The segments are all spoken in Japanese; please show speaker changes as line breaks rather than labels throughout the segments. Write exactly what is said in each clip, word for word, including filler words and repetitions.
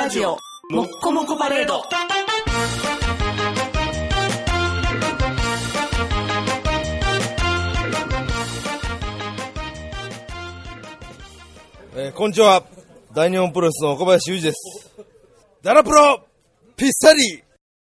ラジオもっこもこパレード。
えー、こんにちは。大日本プロレスの岡林裕二です。ダラプロピッサリ。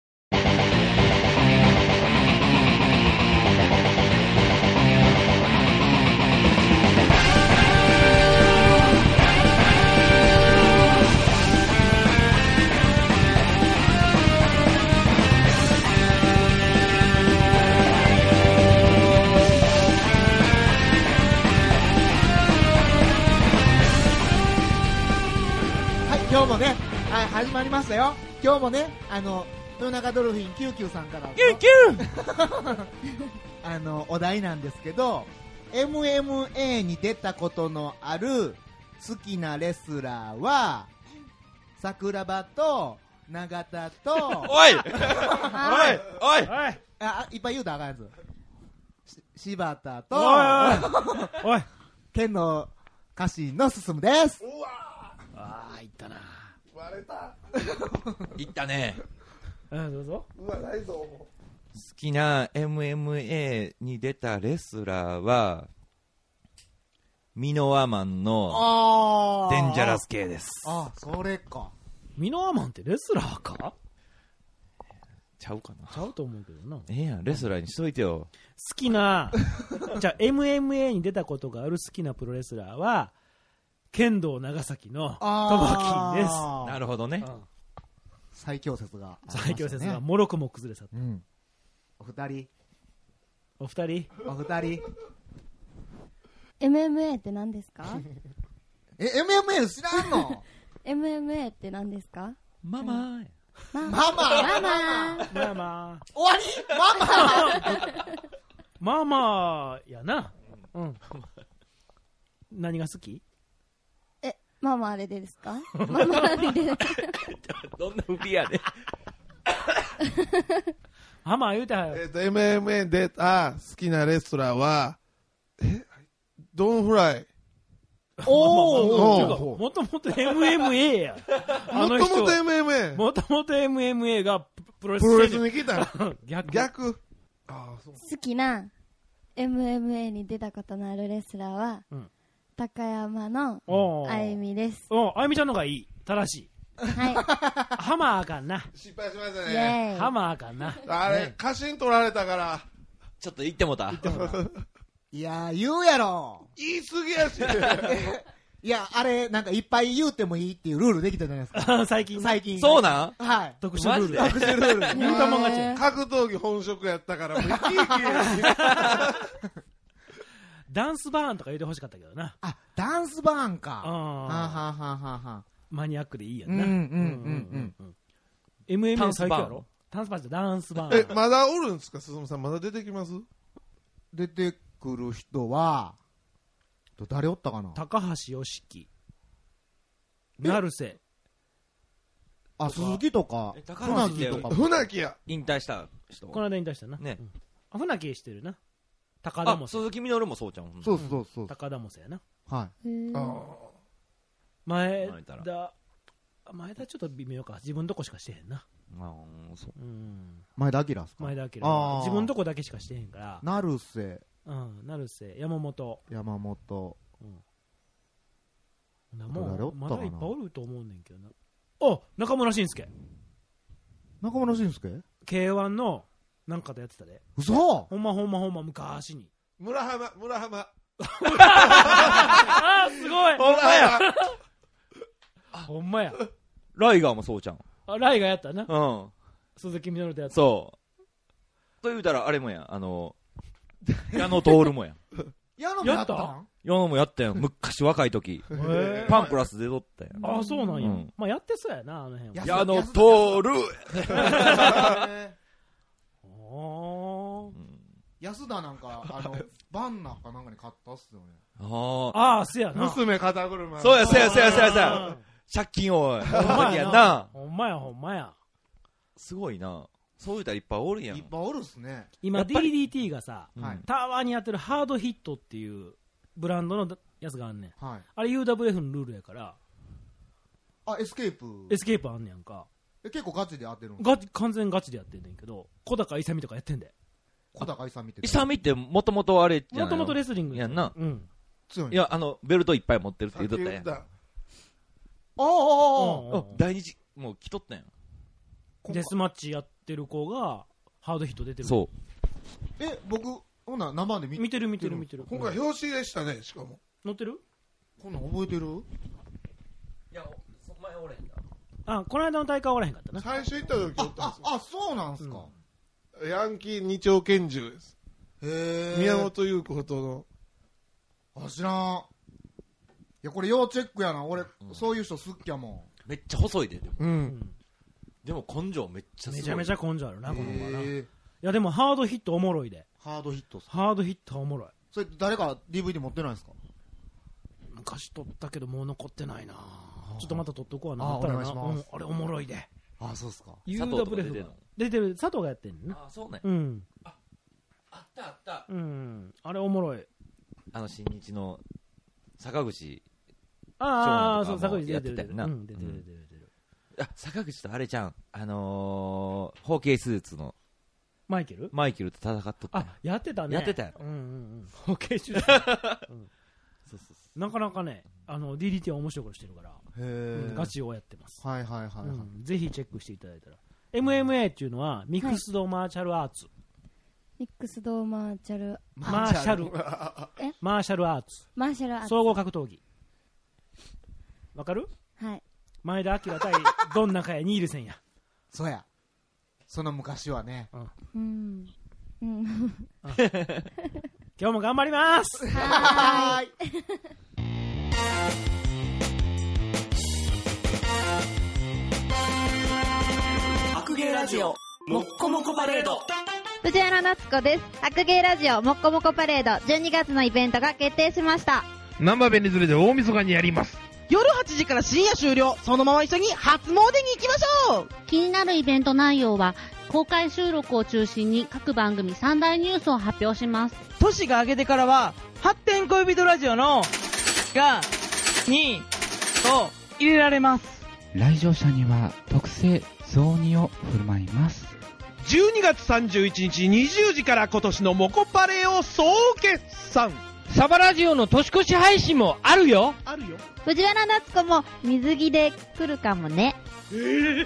今日もね、はい、始まりましたよ。今日もね、あの豊中ドルフィンきゅうきゅうさんから
キューキュー
あのお題なんですけど、 エムエムエー に出たことのある好きなレスラーは桜庭と永田と
おいおいおい
ああいっぱい言うたらあかんやつし柴田と
おい
剣の家臣の進です。
うわ
ああ、いったな。
割れた。
いったね。
うん、どうぞ。
うわ、ないぞ。
好きな エムエムエー に出たレスラーはミノワマンの
あ
デンジャラス系です。
ああ、それか。
ミノアマンってレスラーか？
ちゃうかな。
ちゃうと思うけどな。
ええやん、レスラーにしといてよ。
好きなじゃあ エムエムエー に出たことがある好きなプロレスラーは剣道長崎のトバキンです。
なるほどね。
うん、
最強説が、ね、
最強説がもろくも崩れ去った、
うん、お二人
お二人
お二人
エムエムエー って何ですか？
え エムエムエー 知らんの？
エムエムエー って何ですか？
ママ
ママ
ママ
ママ
まあまあ
終わりママ
まあまあやな。うん何が好き？
え、ママあれでですか？ママあれで
どんなフビやね。
ママ言うてはよ。
えっと エムエムエー であ好きなレスラーはえドンフライ。
お
お
おもともと エムエムエー や。あの人
もともと エムエムエー
もともと エムエムエー がプロレス
プロレスに来た。
逆
逆。ああそう。
好きな エムエムエー に出たことのあるレスラーは、
うん、
高山の
お
あゆみです。
おあゆみちゃんの方がいい。正しい。
はい
ハマーあかんな。
失敗しました
イ
ね。
エーイ。
ハマーあかんな。
あれ家臣取られたから
ちょっと言ってもた。
いや言うやろ。
言い過ぎやし。
いやあれなんかいっぱい言うてもいいっていうルールできたじゃないですか。
最近
最近
そうなん？
はい
特殊ルール。
マ
特殊ルール
言うたもん勝ちや。
格闘技本職やったからもう生き生き
ダンスバーンとか言うてほしかったけどな。
あダンスバーンか。は
あ
あはあはあはあ。
マニアックでいいやんな。
うんうんうんうん。
エムエムエー
タンスバーン
最強やろ？タンスバーンってダンスバーン。
えまだおるんですか進さんまだ出てきます？
出てくる人は誰おったかな。
高橋良樹、成瀬。
あ鈴木とか
え高橋って
船木とか
船木や。
引退した人。
この間引退したな。
ね。
うんあ船木してるな。高田
あ、
もせ。
鈴木みのるもそうちゃうん。
そうそうそう。
高田もせやな。
は
へー
あ
前
前田
田、前田ちょっと微妙か。自分とこしかしてへんな。
あーそう。
うん。
い。前田明ですか。
前田明
あー
は自分とこだけしかしてへんから。
成瀬
うん。成瀬、山本。
山本
なも
誰おったかな
うまだいっぱいおると思うねんけどな。お中村慎介。
中村慎介。
ケーワン のなんかでやってたで。
嘘。
ほんまほんまほんま昔に。
村浜村浜。
あーすごい
ほんまや。
ほんまや。
ライガーもそうちゃん。
あライがやったな。
うん。
鈴木みのるとやった。
そう。と言うたらあれもやん。あの、矢野徹もやん。
矢野
やった
ん。
矢野もやったよ。昔若い時。
へー
パンプラスで撮ったよ。
あ、そうなんや。
うん
まあやってそうやな、あの辺は。
矢野徹。
おー
安田なんかあのバンナかなんかに買ったっすよね。
ああ。
ああ、せやな。
娘肩車。
そうや、そうや、そうや、そうや、そう
う
や。
ん
借金を、
ほんま
時
やな
やんな。
ほんまや、ほんまや。
すごいな。そういうたらいっぱいおるやん。
いっぱいおるっすね。
今 ディーディーティー がさ、
うん
はい
たまにやってるハードヒットっていうブランドのやつがあんねん。
はい。
あれ ユーダブリューエフ のルールやから、
あ、エスケープ。
エスケープあんねやんか。
え、結構ガチでやってるの？
ガチ、完全ガチでやってんねんけど、小高勇とかやってんで。
小高勇って。
勇ってもともとあれじゃないの？
もともとレスリング
やんな。
うん。
強い。
いや、あの、ベルトいっぱい持ってるって言うとったやん。
ああ、ああ、
あ、大日、もう来とったやん。
デスマッチやってる子が、ハードヒット出てる。
そう。
え、僕、ほんな生で見
見てる見てる見てる。
今回表紙でしたね、しかも。
乗ってる？
こんなん覚えてる？
いや、そこ前おれへんだ。
あ、この間の大会おらへんかったな。
最初行った時おったんですよ。
あ、あ、そうなんすか。
ヤンキー二丁拳銃です。
へー。
宮本優子との。
あ、知らん。いや、これ要チェックやな。俺、そういう人好きやも
めっちゃ細いで、でも。
う。
うんん。
でも根性めっちゃすごい。
めちゃめちゃ根性あるな、
ん。
この子はな。い
へー。
や、でもハードヒットおもろいで。
ハードヒットっすか。
ハードヒットおもろい。
それ誰か ディーブイディー 持ってないんですか？
昔撮ったけどもう残ってないな。ちょっとまた撮っとこうな。
あ
あったらな。
お願いします
うん、あれおもろいで。
あ、そうっすか。
ユー
佐藤とか
ダブリエフ
出てんの
が出てる。佐藤がやってんのね。
あ、そうね。
うん。
あったあった。
うん。あれおもろい。
あの、新日の坂口。
ああ、そう、
ショーンとかも
坂口出てる。
やってたよな
うん、出てる出てる出てる。
あ、坂口とあれちゃん。あのー、ホーケースーツの
マイケル？
マイケルと戦っとったやん。
あ、やってたね。
やってたやろ。
うんうんうん。ホッケー手術。
そうそうそ
なかなかね、あの、ディーディーティー は面白いことしてるから、
へ
うん
ー。
ガチをやってます。
はいはいはいはい。
うんぜひチェックしていただいたら。エムエムエー っていうのは、ミックスドマーシャルアーツ。
ミックスドーマーチャル、
マーシャル。
え
マーシャルアーツ。
マーシャルアーツ。
総合格闘技。わかる？
はい。
前田明対どん中やニールセンや。
そうや。その昔はね。
うん。うん。
今日も頑張ります
はーい。
白芸ラジオもっこもこパレード。
藤原夏子です。白芸ラジオもっこもこパレードじゅうにがつのイベントが決定しました。
ナンバーベニズルで大晦日にやります。
夜はちじから深夜終了。そのまま一緒に初詣に行きましょう。
気になるイベント内容は公開収録を中心に各番組三大ニュースを発表します。
年が明けてからは発展恋人ラジオのがにと入れられます。
来場者には特製雑煮を振る舞います。
じゅうにがつさんじゅういちにちにじゅうじから今年のモコパレを総決算。
サバラジオの年越し配信もあるよ。
あるよ。
藤原夏子も水着で来るかもね。
えー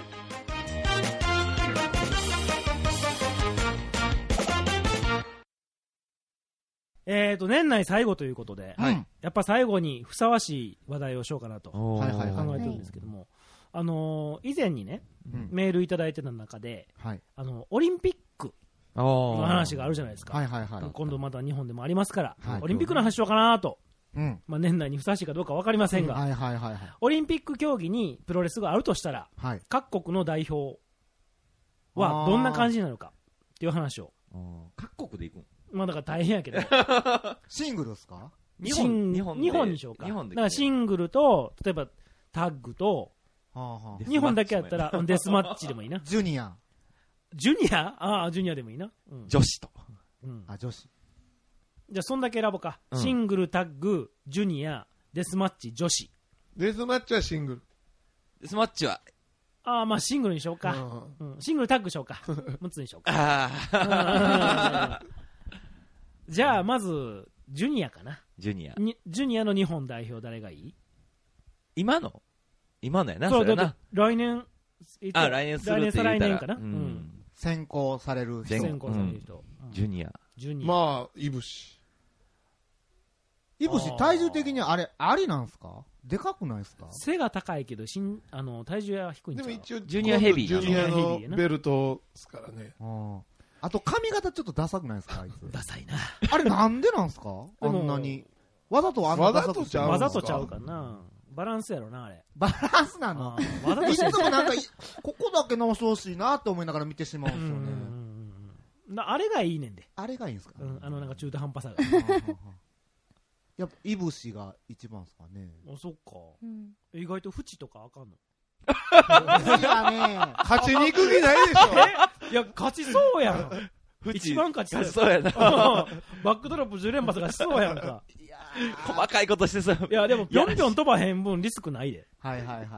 えーと、年内最後ということで、
はい
やっぱ最後にふさわしい話題をしようかなと考
はいはいはい
えてるんですけども、あのー以前にね、
うん
メールいただいてた中で、
はい。
あの、オリンピック
あ
の話があるじゃないですか。
はいはいはい。
今度また日本でもありますから、
はい
オリンピックの話しようかなと、
うん。
まあ、年内にふさわしいかどうか分かりませんが、
はいはいはいはい。
オリンピック競技にプロレスがあるとしたら、
はい。
各国の代表はどんな感じになるかっていう話を、
各国で行くん？
まあだから大変やけど、
シングルですか？
日
シン
本、日本で。
日本にしようか。
日本で。
だからシングルと、例えばタッグと、
はあはあ。
日本だけやったらうんデスマッチでもいいな。
ジュニア。
ジュニアああ、ジュニアでもいいな。うん
女子と。
うん
あ、女子。
じゃあそんだけ選ぼうか。
うん
シングル、タッグ、ジュニア、デスマッチ、女子。
デスマッチはシングル。
デスマッチは、
ああ、まあシングルにしようか。
うん
うんシングル、タッグしようか。むっつにしようか。
あ
じゃあまず、ジュニアかな。
ジュニア。
にジュニアの日本代表誰がいい？
今の今のやな、
そ、
そうれやな
だって。来年、いつ
あ、来年するって言
来年、再来
うたら
年かな。
う
うんん。
先行される人。
先
先行される人。うん
ジュニア。
ジュニア。
まあ、いぶし。
いぶし、体重的にあれ、ありなんすか？でかくないですか？
背が高いけど、しんあの体重は低いんちゃう？
でも一応、
ジュニアヘビー
ジュニア
ジュニアヘビーやな
のベルトですからね。
うんあと髪型ちょっとダサくないですかあいつ。
ダサいな。
あれなんでなんすかあんなに。わざとあんなダサくしてる
わざと
わざとちゃうかな。バランスやろな、あれ。
バランスなの
あーわざと
い
して
つもなんかい、ここだけ直してほしいなって思いながら見てしまうんですよね。
うんうんうんうんなあれがいいねんで。
あれがいいんですか、
うん、あのなんか中途半端さが。
やっぱ、いぶしが一番ですかね。
あ、そっか。
うん。
意外と縁とかあかんの。
いやね、
勝ちに行く気ないでしょ。
いや、勝ちそうやん。一番勝ち
勝ちそうやな。
バックドロップじゅう連発がしそうやんか。
いや
細かいことしてそう。
いや、でも、ぴょんぴょん飛ばへん分リスクないで。
はいはいはい。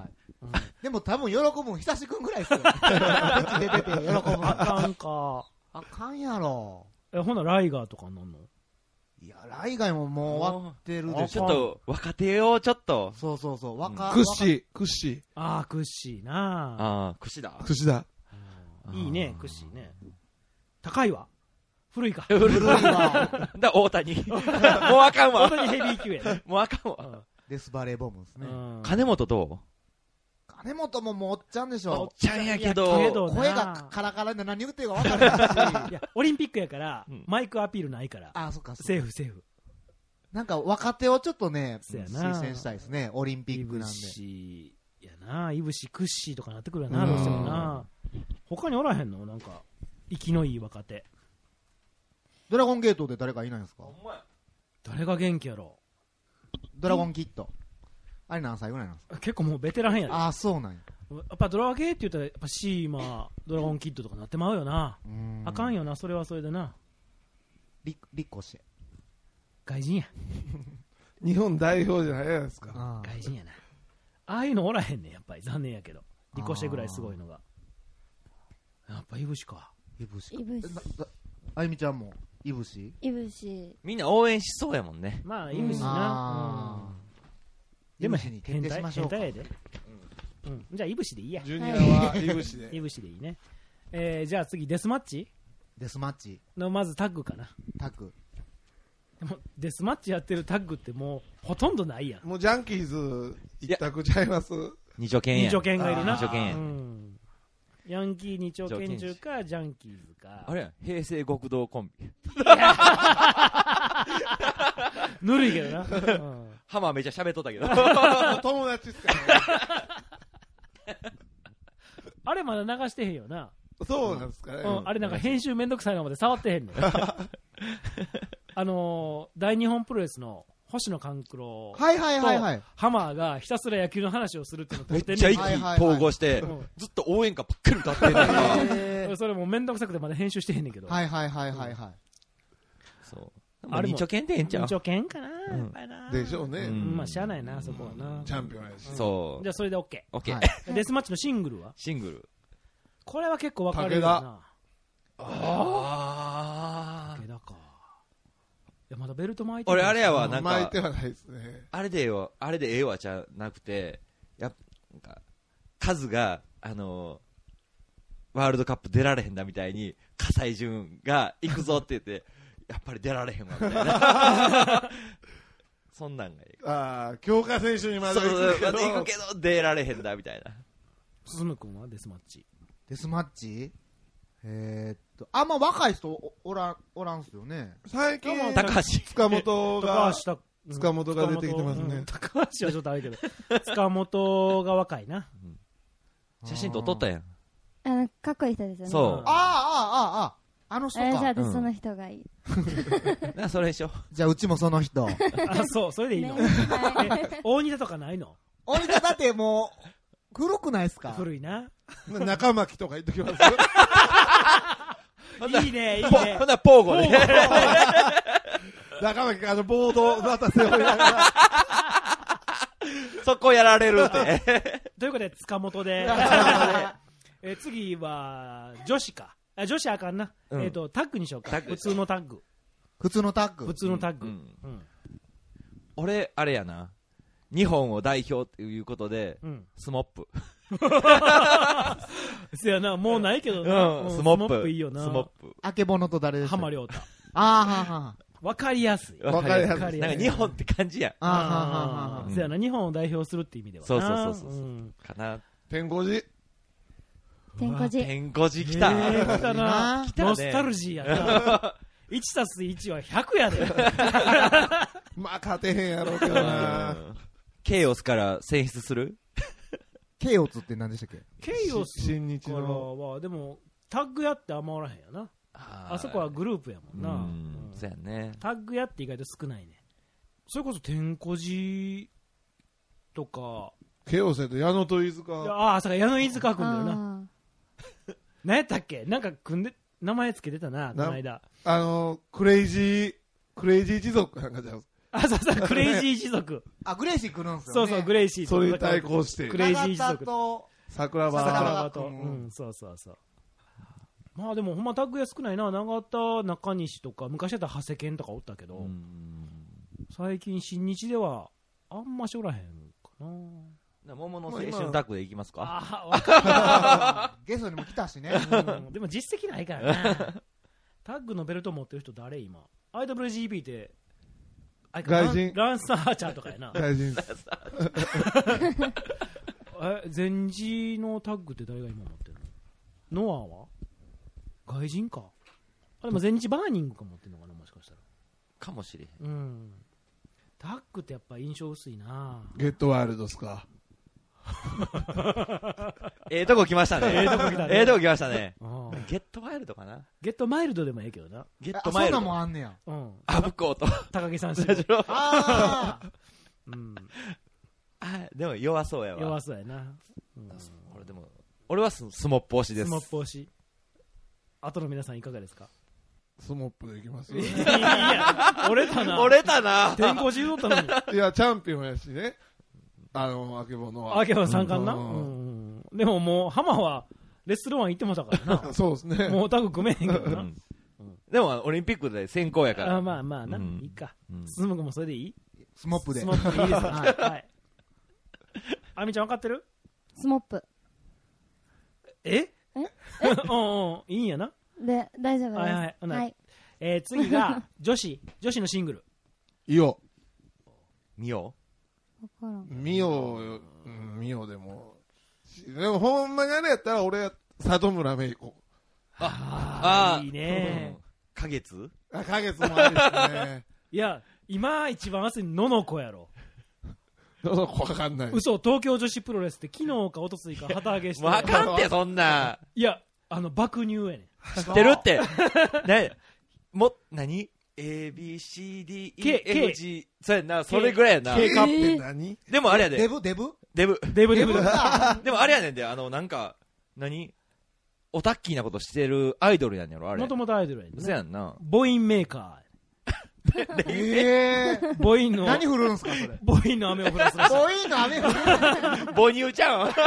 でも多分喜ぶん久しくんぐらいっすよ。口出てて喜ぶん。
あかんか。
あかんやろ。
え、ほな、ライガーとかなんの？
いや、ライガーももう終わってるでしょ。
ちょっと、若手をちょっと。
そうそうそう、若、
クッシー、クッシー。
ああ、クッシーな。
ああ、クシだ。
クシだ。
いいね、クッシーね。高いわ。古いか。
古いわ。だ、大谷。もうあかんわ。
大谷ヘビー級やね。
もうあかんわ。
デスバレーボムですね。
金本どう？
金本ももうおっちゃんでしょ。
おっちゃんやけど、
声がカラカラで何言ってるか分からないし。
いや、オリンピックやから、マイクアピールないから。
あ、そっか、
セーフ、セーフ。
なんか若手をちょっとね、
そうやな
推薦したいですね、オリンピックなんで。
いぶし、やな、いぶし、クッシーとかなってくるよな、どうしてもな。他におらへんの？なんか、息のいい若手。
ドラゴンゲートで誰かいないんですか？
誰が元気やろ？
ドラゴンキッド。あれ何歳ぐらいなんですか？
結構もうベテランやで。
ああ、そうなんや。
やっぱドラゲーって言ったら、やっぱシーマ、ドラゴンキッドとかなってまうよな。あかんよな、それはそれでな。
リリッコシェ。
外人や。
日本代表じゃないですか。
外人やな。ああいうのおらへんねん、やっぱり。残念やけど。リコシェぐらいすごいのが。やっぱいぶしか。
いぶし。
いぶし。
あゆみちゃんも、いぶし？
いぶし。
みんな応援しそうやもんね。
まあ、いぶしな。でも、変態、変態やで。うん。じゃあ、いぶしでいいや。
ジュニアはいぶしで。
いぶしでいいね。えー、じゃあ次、デスマッチ
デスマッチ。
の、まずタッグかな。
タッグ。
でも、デスマッチやってるタッグってもう、ほとんどないやん。
もうジャンキーズ一択ちゃいます？
二丁拳や。
二丁拳がいるな。
二丁拳や。
ヤンキー二丁拳中か、ジャンキーズか。
あれやん、平成極道コンビ。
ぬるいけどな。
ハマーめちゃ喋っとったけど。
友達っすからね。
あれまだ流してへんよな。
そうなんですかね。
うん、あれなんか編集めんどくさいのまで触ってへんねん。あのー、大日本プロレスの星野勘九郎とハマーがひたすら野球の話をするっていうのを
めっちゃ意気統合して、ずっと応援歌ばっかり歌ってんねん。
それもうめんどくさくてまだ編集してへんねんけど。
はいはいはいはいはい。
そう。あれ二丁拳でええんちゃう？
二丁拳かな、やっぱりな。
でしょうね。
まあしゃあないな、そこはな。
チャンピオンやし。
そう。
じゃあそれで OK。
OK。
デスマッチのシングルは？
シングル。
これは結構分かれるよな。
ああ。
武田か。いやまだベルト巻いて
俺あれやわ、なんか。
巻いてはないですね。
あれでええわ、あれでええわじゃなくて、やっぱ、カズが、あのー、ワールドカップ出られへんだみたいに、葛西潤が行くぞって言って、やっぱり出られへんわ、みたいな。そんなんがいい。
ああ、強化選手にまだ行くけど。
行くけど、出られへんだ、みたいな。
進君はデスマッチ。
デスマッチえー、っと、あんま若い人 お, おらん、おらんすよね。
最近、
高橋。
塚本が、
高橋
塚本が出てきてますね。
高橋はちょっとあれけど、塚本が若いな。
写真撮っとったやん。
あの、かっこいい人ですよね。
そう。
ああ、ああ、ああ、あの人か。
じゃあ私その人がいい。
な、それでしょ。
じゃあうちもその人。
あ、そう、それでいいの？大仁田とかないの？
大仁田だってもう、古くないっすか？
古いな。
中巻とか言っときます。
いいね、いいね。
ほな、ポーゴで。
中巻、あの、ボード、また背負いながら。
そこやられるって。
ということで、塚本で。え次は、女子か。あ女子あかんな。えっと、タッグにしようか。普通のタッグ。
普通のタッグ。
普通のタッグ。
俺、あれやな。日本を代表っていうことで、スモップ。
せやな、もうないけど
な。スモップ。
いいよな。
スモップ。
あけぼのと誰でした？
浜良太。
ああ、はは
わかりやすい。
わかりやすい。なんか日本って感じや。
ああ、はは
せやな、日本を代表するって意味では。
そうそうそうそう。かな。
天候寺。
天候寺。
天候寺来た。
来たな。ノスタルジーやな。いちたすいちはひゃくやで。
まあ、勝てへんやろうけどな。
ケイオスから選出する？
ケイオスって何でしたっけ？
ケイオス
新日の
は、でも、タッグやってあんまおらへんやな。あそこはグループやもんな。
うん、そうやね。
タッグやって意外と少ないね。それこそ天候寺とか。
ケイオスやと矢野と飯塚。
ああ、そうか、矢野飯塚組んだよな。何やったっけ？なんか組んで、名前つけてたな、この間。
あの、クレイジー、クレイジー一族なんかじゃん。
あ、そうそう、クレイジー一族。
あ、グレイシー来るんすよね。
そうそう、グレイシーと。
それに対抗して。
クレイジー一族。
と、
桜庭。
桜庭と。うん、そうそうそう。まあでもほんまタッグや少ないな。永田、中西とか、昔だったら長谷健とかおったけど、最近新日ではあんましおらへんかな。
桃の青春タッグでいきますか？
ああ、わか
る。ゲストにも来たしね。
うん、でも実績ないからな。タッグのベルト持ってる人誰今？アイダブリュージーピー って、
外人。
ランスアーチャーとかやな。
外人。
え、前次のタッグって誰が今持ってるの？ノアは外人か。あ、でも前日バーニングか持ってるのかな、もしかしたら。
かもしれへ
ん。うん。タッグってやっぱ印象薄いな。
ゲットワイルドっすか。
ええとこ来ましたね。
ええとこ来たね。
ええとこ来ましたね。ゲットワイルドかな。
ゲットマイルドでもええけどな。
ゲットマイルド。
そんなもんあんねや。
うん。
あぶこうと。
高木さんし
ああ。
うん。あ、でも弱そうやわ。
弱そうやな。
俺でも、俺はスモップ推しです。
スモップ推し。あとの皆さんいかがですか？
スモップでいきます
いや、折れたな。
折れたな。
天候中取ったのに。
いや、チャンピオンやしね。あの、あけぼのは。
あけぼの三冠な。うん。でももう、ハマは、レッスルワン行ってもたからな。
そうですね。
もうタグ組めへんけどな。
でも、オリンピックで先行やから。
あ、まあまあな。いいか。スムクもそれでいい？
スモップで。
スモップでいいです。はい。あみちゃん分かってる？
スモップ。
え？
え？
うんうん。いいんやな。
で、大丈夫です。
はいはい。
はい。
えー、次が、女子、女子のシングル。
イオ。
ミオ？
ミオ、ミオでも。でもほんまにあれやったら俺は里村芽衣子。
ああ、いいね。
花月？
あ、花月もありですね。
いや、今一番熱いのの子やろ。
のの子わかんない。
嘘、東京女子プロレスって昨日かおとついか旗揚げして。
わかんって、そんな。
いや、あの、爆乳やねん。
知ってるって。ね、も、なに ?A, B, C, D, E, F, G。そうやな、それぐらいやな。
K カップって何？
でもあれやで。
デブデブ
デブ。
デブデブ。
でもあれやねんで、あの、なんか、何オタッキーなことしてるアイドルやねんやろ、あれ。
もともとアイドルやねん。
そうやんな。
母音メーカー。
えー、
母音の。
何振るんすか、それ。
母音の雨を降らす。
母音の雨を降らす。
母乳ちゃうん。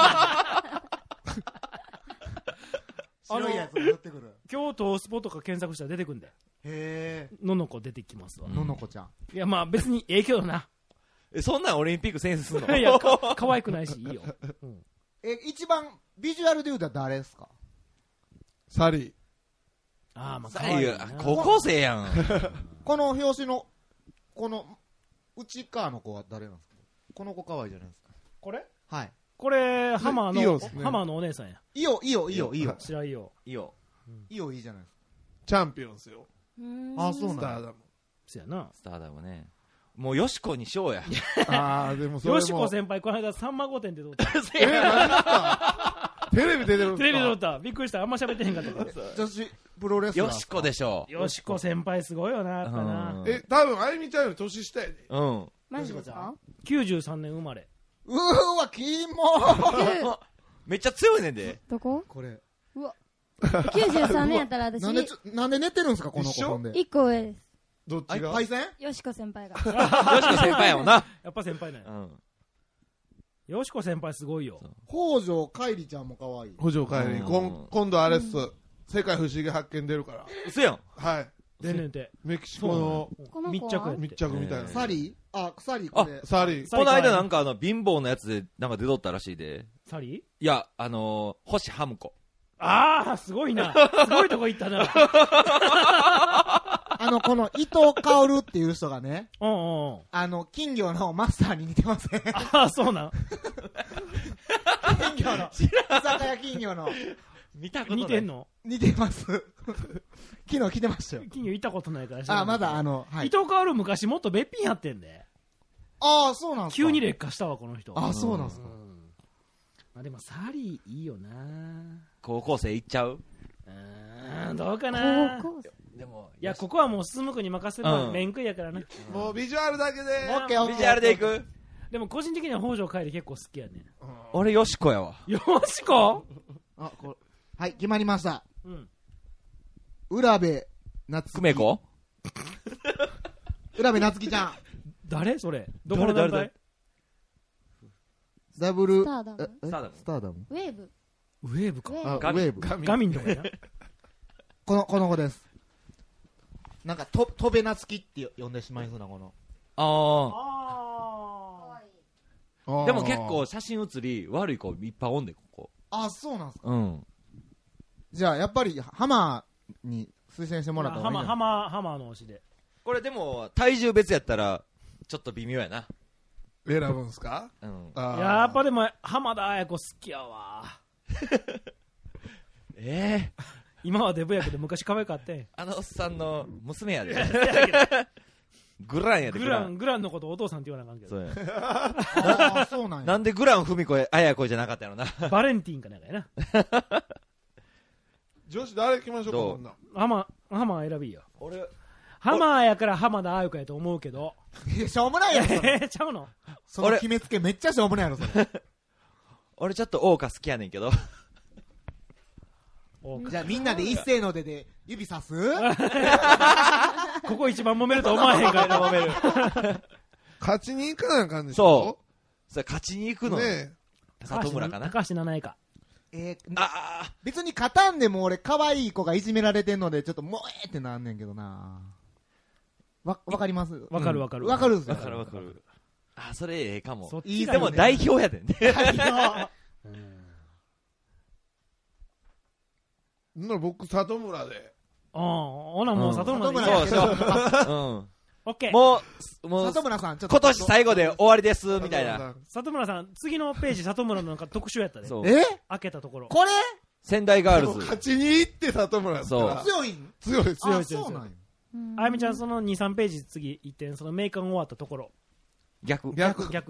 白いやつが寄ってくる。
京都スポとか検索したら出てくんだよ。
へ
ー。ののこ出てきますわ。
ののこちゃん。
いや、まあ別にええけどな。
え、そんなんオリンピック選出すんの？
いや、か、可愛くないし、いいよ。
うん、え、一番、ビジュアルで言うたら誰ですか？
サリー。
ああ、まあ、
サリー、高校生やん。
この表紙の、この、内側の子は誰なんですか？この子可愛いじゃないですか。
これ？
はい。
これ、ハマーの、ハマーのお姉さんや。
イオ、イオ、イオ、イオ。
白いイオ。
イオ。
イオいいじゃないですか。
チャンピオンですよ。
あ、そうなんだ。
スターダム。
そうやな。
スターダムね。もう、ヨシコにしようや。
ああ、でもそれも。
ヨシコ先輩、この間、さんま御殿で撮った。
え、何だったテレビ出てるんですか？
テレビで撮った。びっくりした。あんま喋ってへんかったから。
女子プロレスラー。
ヨシコでしょ。
ヨシコ先輩すごいよな、やっぱな。
え、多分、あゆみちゃんより年下やで。
うん。
マジですか？
きゅうじゅうさんねん生まれ。
うーわ、キモ
めっちゃ強いねんで。
どこ？
これ。
うわ。きゅうじゅうさんねんやったら私。
なんで、なんで寝てるんですか、この子ほんで。
一個上です。
どっちが？
パイセン？
よしこ先輩が。
よしこ先輩やもんな。
やっぱ先輩なんや。よしこ先輩すごいよ。
北条かいりちゃんも可愛い。
北条かいり。今度あれっす。世界不思議発見出るから。
嘘やん。
はい。
出んねんて。
メキシコの
密着
密着みたいな。
サリー？あ、サリーこれ。
あ、サリー。
この間なんかあの、貧乏なやつでなんか出とったらしいで。
サリー？
いや、あの、星ハムコ。
ああ、すごいな。すごいとこ行ったな。
あの、この伊藤薫っていう人がね、
うんうん。
あの、金魚のマスターに似てません？
ああ、そうなん。
金魚の。居酒屋金魚の。
見たことない。
似てんの？
似てます。昨日来てましたよ。
金魚行ったことないから。
あ、まだあの、
はい。伊藤薫昔もっとべっぴんやってんで。
ああ、そうなんすか。
急に劣化したわ、この人。
ああ、そうなんすか。
まあでも、サリーいいよな。
高校生行っちゃう？
うん、どうかな。
高校生。
でも、
いや、ここはもうスムクに任せるの面食いやからな。
もうビジュアルだけで。
オッケーオッケー。
ビジュアルで行く？
でも個人的には北条かいり結構好きやね。
俺、ヨシコやわ。
ヨシコ？
あ、これ。はい、決まりました。
うん。
浦部夏希。
久美子？
浦部夏希ちゃん。
誰それどこの団体？
ダブル
スターダム
ええ
スターダム
スターダム
ウェーブ。
ウェーブか。
あウ
ガミ
ェーブ
ガミ
ガミンとかやな。
このこの子です。なんかと飛べなつきって呼んでしまいそうなこの。
ああ。でも結構写真写り悪い子いっぱいおんでここ。
あ、そうなんすか。
うん。
じゃあやっぱりハマーに推薦してもらった方
ハマ
がいいんじゃない
ハマハマの推しで。
これでも体重別やったらちょっと微妙やな。
選ぶんすか？
うん。
あー
やっぱでも浜田綾子好きやわ。
ええ
今はデブやけど昔可愛かったん。
あのおっさんの娘やで。グランやで。
グラングランのことお父さんって言わなあかんけど。
そうや。
ああ、そうなんや。
なんでグラン文子綾子じゃなかったやろな。
バレンティンかなんかやな。
女子誰行きましょうか、
どう
こんなん。
浜浜選びよ。
俺
浜やから浜田綾子やと思うけど。
いやしょうもないやろそれ。
えちゃうの？
その決めつけめっちゃしょうもないやろそれ。
俺ちょっと桜花好きやねんけど。
じゃあみんなで一斉の出で指さす？
ここ一番揉めると思わへんから
揉める。
勝ちに行かなあかんでし
そ
ょ。
う。それ勝ちに行くの。
ね
里村かな。
高橋七重か。
えー、
あ
別に勝たんでも俺可愛い子がいじめられてんのでちょっともうえーってなんねんけどな。わわかります？
わかるわかる。
わかるんすよ。
わかるわかる。あ、それええかも。
そっ
いい
でも代表やでんね。
な僕里村で。
ああ、ほなもう里村でいい
里村
そうそう。うん。
オッケー。
もう、もう、
里村さんちょっと
今年最後で終わりです、みたいな。
里村さん、次のページ里村のなんか特集やったで。
そう。
え？
開けたところ。
これ？
仙台ガールズ。
勝ちに行って里村ですから。
そう
強いん？
強いです。
強い
あ、そうなんや。
あやみちゃん、そのに、さんページ次行ってん、そのメイカン終わったところ。
逆。
逆。
逆。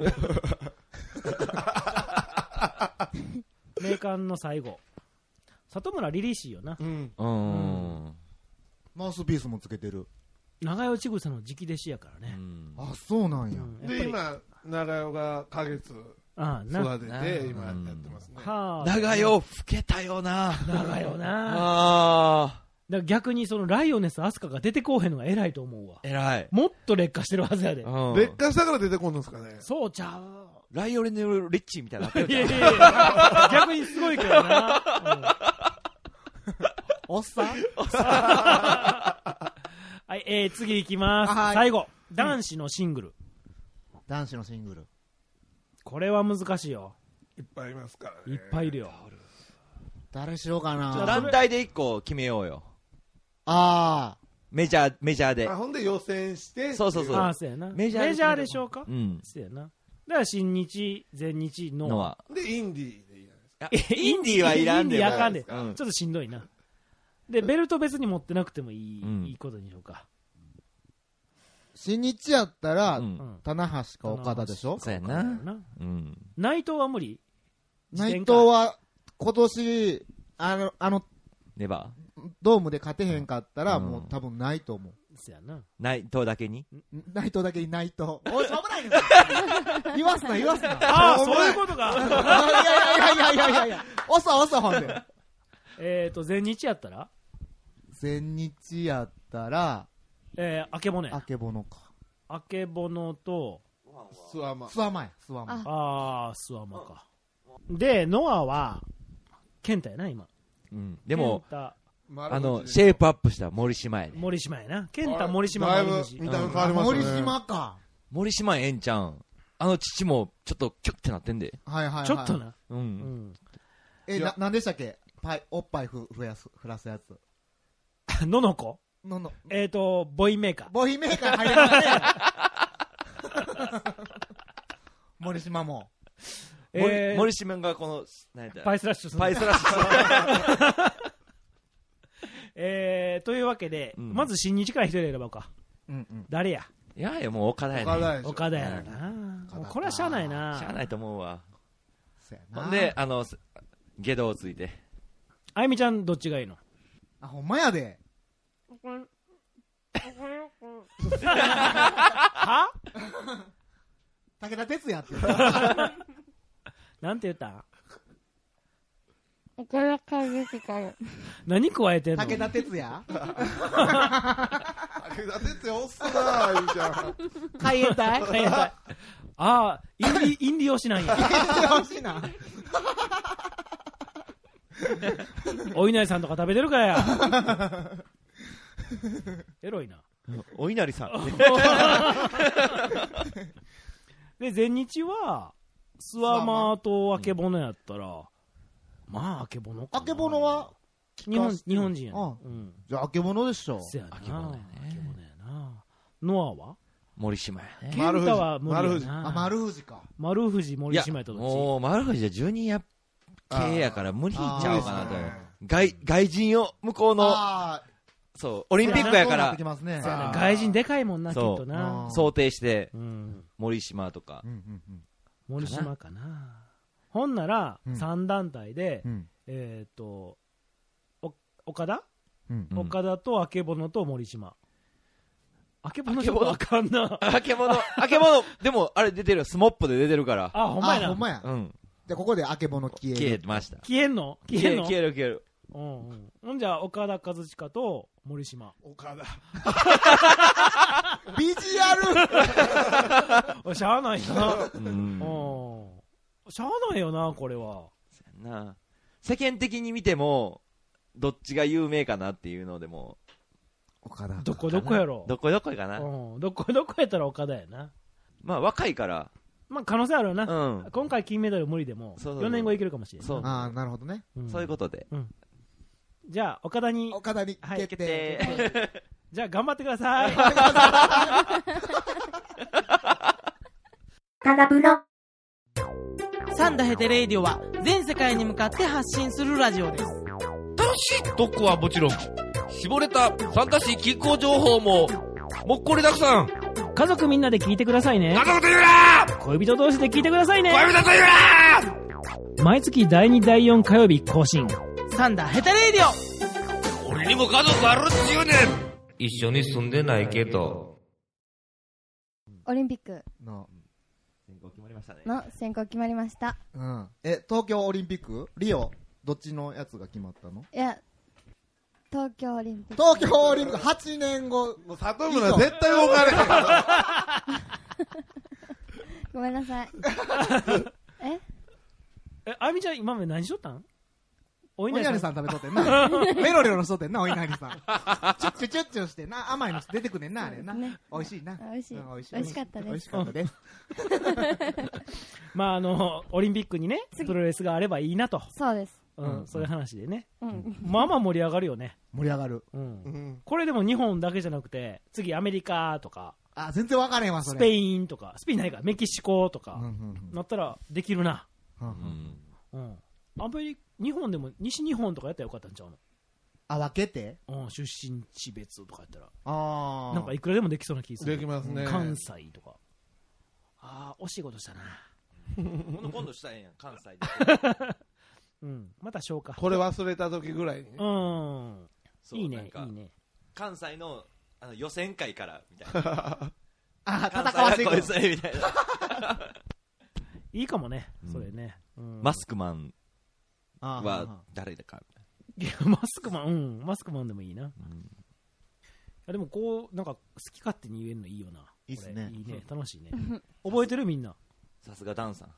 メイカンの最後。里村リリーシーよな。
うん。
うーん。
マウスピースもつけてる。
長与千草の直弟子やからね。
あ、そうなんや。
で、今、長代が花月
ああな
育てて、今やってますね。
はあ。
長代、老けたよな。
長代な。
ああ。
だから逆にそのライオネスアスカが出てこうへんのが偉いと思うわ。
偉い。
もっと劣化してるはずやで。
うん
劣化したから出てこんのですかね。
そうちゃう。
ライオネル・リッチーみたいなのあったよ
いやいやいや逆にすごいけどな。
おっさん
はい、えー、次いきます。
はい、
最後、男子のシングル。
男子のシングル。
これは難しいよ。
いっぱいいますからね。
いっぱいいるよ。
誰しようかな。
団体でいっこ決めようよ。
ああ。
メジャー、メジャーで。
あ、ほんで予選して。
そうそうそう。
ああ、そうやな。
メジャー
メジャーでしょうか。
うん。
そうやな。だから新日、全日、ノア。
ノア。
で、インディーでいいじゃないですか。
インディーはいらんで
インディーあかんで。ち
うん
ょっとしんどいな。で、ベルト別に持ってなくてもいい、
うん、
いいことにしようか。
新日やったら、
うん、
棚橋か岡田でしょ。
そうやな。うん。
内藤は無理？
内藤は今年、あの、あの、
ネバ
ードームで勝てへんかったら、うん、もう多分ないと思う。
そうやな。
内藤だけに
内藤だけに内藤。おい、しょうもないです言わすな、言わすな。
ああ、そういうことか。
いやいやいやいやいやいや。おそおそほんで。
えっと、全日やったら
全日やったら、
えー、あけぼのや。
あけぼのか。
あけぼのと、
スワマ。
スワマや、スワマ。
ああ、スワマか。で、ノアは、ケンタやな、今。
うん。でも、
あ
の、シェイプアップした森島やね。
森島やな。ケンタ、森島、
だいぶ見た目変わりましたね。
森島か。
森島ええんちゃん。あの父も、ちょっとキュッてなってんで。
はいはいはい。
ちょっとな。
うん。うん、
え、な、なんでしたっけパイ、おっぱいふ、増やす、振らすやつ。
ののこ
のの。
えっと、ボイメーカー。
ボイメーカー入りますね。森島も。
えー、森島がこの、何だ
パイスラッシュする。
パイスラッシュ
えー、というわけで、うん、まず新日から一人選ばうか。
うんうん。
誰や
いやいや、もう岡田やね。
岡田やでしょ。
岡田やな。もうこれはしゃあないな。
しゃあないと思うわ。
そうやな。
ほんで、あの、下道をついて。
あゆみちゃんどっちがいいの？
あ、ほんまやで。
は
武田鉄矢って。
なんて言った？
岡田和親。
何加えてんの？
武田鉄矢
武田鉄矢おっすなー、言うじゃん。
海援隊
海援隊。ああ、インディ、インディ推しなんや。
インディ推しなん。
お稲荷さんとか食べてるからや。エロいな。
お稲荷さん。
で、全日は、スワマとあけぼのやったら、まあ、あけぼのかな。
あけぼのは
日本、日本人やね。
あ、うん。じゃあ、あけぼのでしょ。
そうやな。
あけぼのやね。
あけぼのやな。ノアは
森島やね。
ケンタは無理やな。
あ、丸藤か。
丸藤、森島やったと
もう、丸藤はジュニア系やから無理ちゃうかなと。外、外人を、向こうの、そう、オリンピックやから、
外人でかいもんな、きっとな。
想定して、森島とか。
森島かな。ほんなら、さん団体で、えっと、岡田岡田とあけぼのと森島。あけぼのちょっとわかんな。
あけぼの、あけぼの、でも、あれ出てるよ、スモップで出てるから。
あ、ほんまやな。
ほんまや。うん。で、ここであけぼの消える。
消えました。
消えんの消えんの
消える消える。
うんうん。ほんじゃ、岡田和親と森島。
岡田。
ビジュア
ルしゃあないな。うん。しゃあないよな、これは。
そうやな。世間的に見ても、どっちが有名かなっていうのでも。
岡田。
どこどこやろ。
どこどこかな。
うん。どこどこやったら岡田やな。
まあ、若いから。
まあ、可能性あるよな。
うん。
今回金メダル無理でも、よねんごいけるかもしれない。
そう。ああ、なるほどね。
そういうことで。
うん。じゃあ、岡田に。
岡田に決定。
じゃあ、頑張ってください。
タダプロ。
サンダヘテレイディオは全世界に向かって発信するラジオです。
楽しい特攻はもちろん、絞れた参加し気候情報ももっこりたくさん。
家族みんなで聞いてくださいね。
家族と言うな。
恋人同士で聞いてくださいね。
恋人と言う
な。毎月だいにだいよん火曜日更新。
サンダヘテレイディ
オ。俺にも家族あるっちゅうねん。一緒に住んでないけど。
オリンピック
の選考決まりましたね。
の選考決まりました。
うん。え、東京オリンピックリオどっちのやつが決まったの？
いや、東京オリンピック。
東京オリンピックはちねんご。
もう里村絶対動かれへん。
ごめんなさい。え
え、あゆみちゃん今まで何しとったん？
お稲荷さん食べとってんな。メロメロしとってんな、お稲荷さん。チュッチュチュッチュしてな、甘いの出てくんねんな、あれな。美味しいな。
美味しい。美味しかったです。
美味しかったです。
まあ、あの、オリンピックにね、プロレスがあればいいなと。
そうです。
うん、そういう話でね。
うん。
まあまあ盛り上がるよね。
盛り上がる。
うん。これでも日本だけじゃなくて、次アメリカとか。
あ、全然わかれへんわ、それ。
スペインとか、スペインないか、メキシコとか、なったらできるな。うん。うん。アメリカ、日本でも西日本とかやったらよかったんちゃうの？
あ、分けて？
うん、出身地別とかやったら。
ああ。
なんかいくらでもできそうな気がする。
できますね。
関西とか。ああ、惜しいことしたな。
今度したらええやん、関西で。
うん、また消化。
これ忘れた時ぐらいに。
うん。いいね、いいね。
関西のあの予選会から、みたいな。
あ、戦わせていく。
みたいな。
いいかもね、それね。
マスクマン。は誰だか
いやマスクマン、うん、マスクマンでもいいな。うん、いやでもこうなんか好き勝手に言えるのいいよな。
いいっすね。
いいね、楽しいね。覚えてるみんな。
さすがダンさん。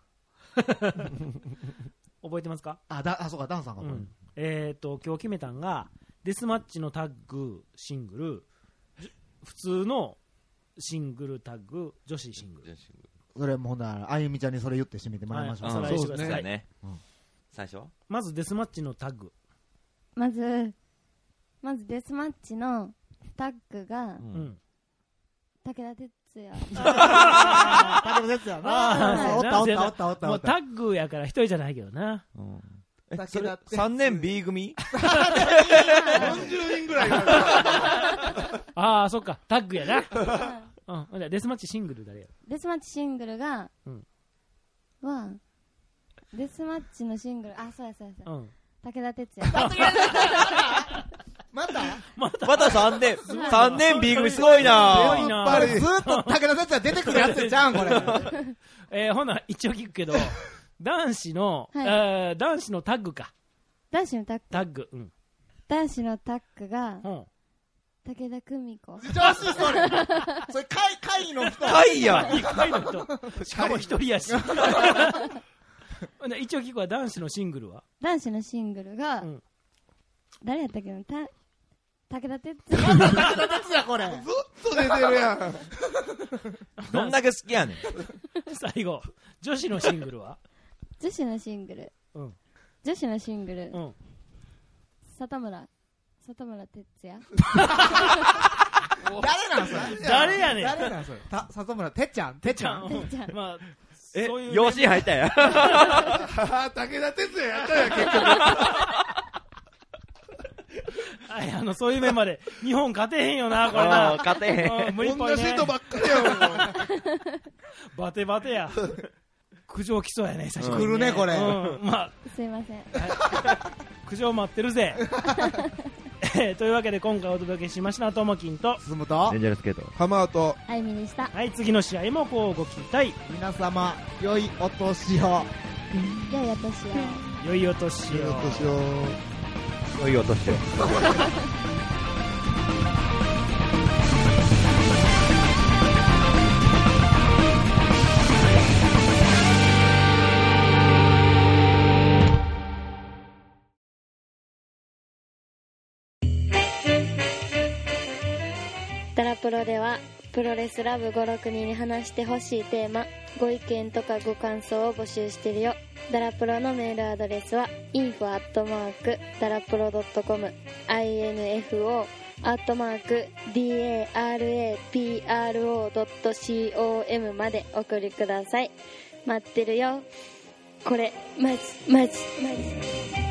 覚えてますか？
あ、だ、あ、そうかダンさんが。
うん、えっ、ー、と今日決めたんがデスマッチのタッグシングル、普通のシングルタッグ、女子シングル。
それもほんならあゆみちゃんにそれ言って締めてもらいましょう。
はい、おさらいしてください
ね。最初
まずデスマッチのタッグ。
まずまずデスマッチのタッグが、うん、武田鉄矢。
武田鉄矢な。おったおったおったおった。
もうタッグやから一人じゃないけどな。うん、
え、それさんねん B 組？よ
んじゅうにんぐらい。
ああ、そっか、タッグやな。うん、デスマッチシングル誰や？
デスマッチシングルが、うん、はデスマッチのシングル、あ、そうやそうやそうや、うん、武田鉄矢。
また
またまたさんねんさんねん B 組すごいな。
すごいな。これずっと武田鉄矢出てくるやつじゃんこれ。
えー、ほな一応聞くけど男子の、はい、えー、男子のタッグか。
男子のタッグ。
タッグ、うん。
男子のタッグが、うん、 武田久美子。
女子それそれ会会の人
会や
会の人しかも一人やし一応聞くわ。男子のシングルは
男子のシングルが、うん、誰やったっけな、た武田鉄矢。
武田鉄矢これ。ずっ
と出てるやん。
どんだけ好きやねん。
最後、女子のシングルは
女子のシングル。うん、女子のシングル。うん、里村。里村哲也。
誰なんそれ。
誰やねん。
誰なんそれ。た、里村てっちゃん。てっちゃん。
てっちゃん。
まあ、
え、養子入ったや。
武田鉄矢やったやん、結局。
はい、あの、そういう面まで、日本勝てへんよな、これな。
勝てへん。
無理っぽいね。
同じ人ばっかりやん。
バテバテや。苦情来そうやね、久しぶりに。
来るね、これ。
まあ。
すいません。
苦情待ってるぜ。というわけで、今回お届けしましたともきんと、
進むと、
デンジャラスケート、
ハマーと、
あゆみでした。
はい、次の試合もこうご期待。
皆様、良いお年を。
良いお年を。
良いお年を。
良いお年を。
良いお年を。
ダラプロではプロレスラブご、ろくにんに話してほしいテーマ、ご意見とかご感想を募集してるよ。ダラプロのメールアドレスは インフォ アットマーク ダラプロ ドットコム インフォ アットマーク ダラプロ ドットコム までお送りください。待ってるよ。これマジマジマジ